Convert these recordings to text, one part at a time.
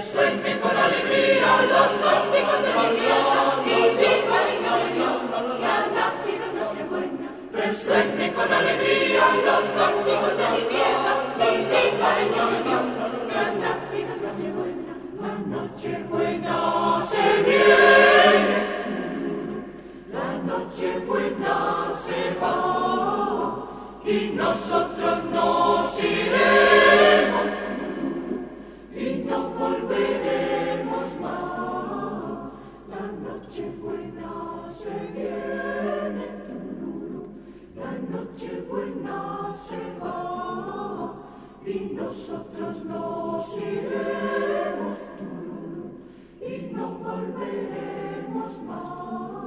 Resuenen con alegría los cánticos de mi tierra y mi cariño de Dios, que ha nacido Nochebuena. Resuenen con alegría los cánticos de mi tierra y mi cariño de Dios, que ha nacido Nochebuena. La Nochebuena se viene, la Nochebuena se va y nosotros nos iremos y no volveremos más. La Nochebuena se viene, la Nochebuena se va y nosotros nos iremos y no volveremos más.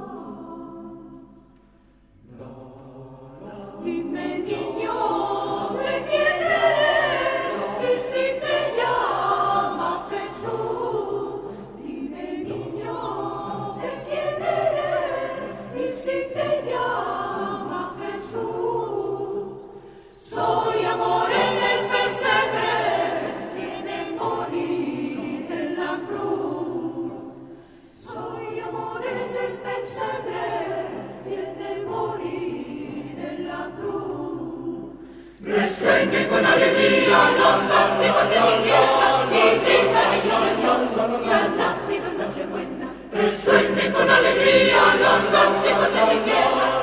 Dime, niño, ¿de quién eres? Y si te llamas Jesús. Dime, niño, ¿de quién eres? Y si te llamas Jesús. Soy amor en el pesebre, he de morir en la cruz. Soy amor en el pesebre, he de morir en la cruz. Resuenen con alegría los cánticos de mi tierra y mi cariño de Dios, que ha nacido Nochebuena. Resuenen con alegría los cánticos de mi tierra